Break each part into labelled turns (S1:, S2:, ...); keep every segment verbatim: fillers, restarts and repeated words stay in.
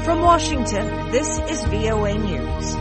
S1: From Washington, this is V O A News.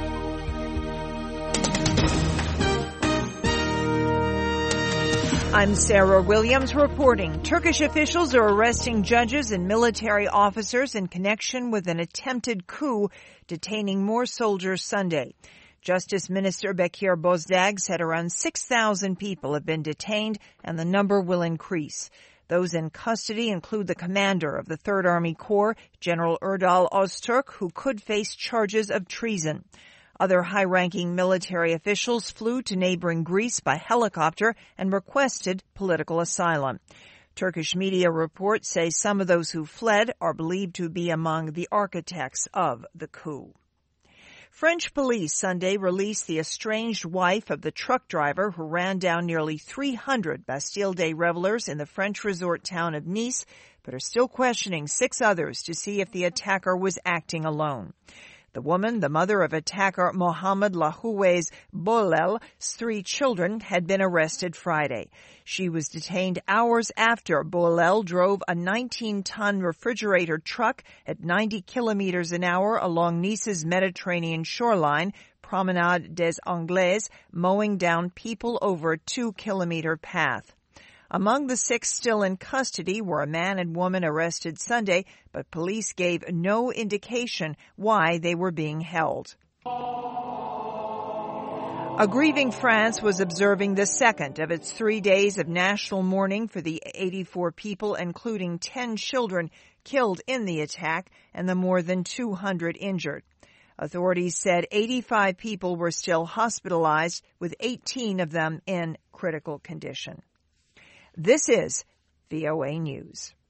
S1: I'm Sarah Williams reporting. Turkish officials are arresting judges and military officers in connection with an attempted coup detaining more soldiers Sunday. Justice Minister Bekir Bozdag said around six thousand people have been detained and the number will increase. Those in custody include the commander of the Third Army Corps, General Erdal Öztürk, who could face charges of treason. Other high-ranking military officials flew to neighboring Greece by helicopter and requested political asylum. Turkish media reports say some of those who fled are believed to be among the architects of the coup. French police Sunday released the estranged wife of the truck driver who ran down nearly three hundred Bastille Day revelers in the French resort town of Nice, but are still questioning six others to see if the attacker was acting alone. The woman, the mother of attacker Mohamed Lahouez Boulel's three children, had been arrested Friday. She was detained hours after Boulel drove a nineteen-ton refrigerator truck at ninety kilometers an hour along Nice's Mediterranean shoreline, Promenade des Anglais, mowing down people over a two-kilometer path. Among the six still in custody were a man and woman arrested Sunday, but police gave no indication why they were being held. A grieving France was observing the second of its three days of national mourning for the eighty-four people, including ten children, killed in the attack and the more than two hundred injured. Authorities said eighty-five people were still hospitalized, with eighteen of them in critical condition. This is V O A News.